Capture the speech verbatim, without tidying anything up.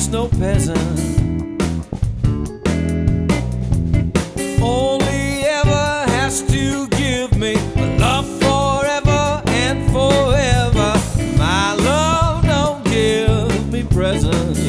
just no peasant. Only ever has to give me love forever and forever. My love don't give me present.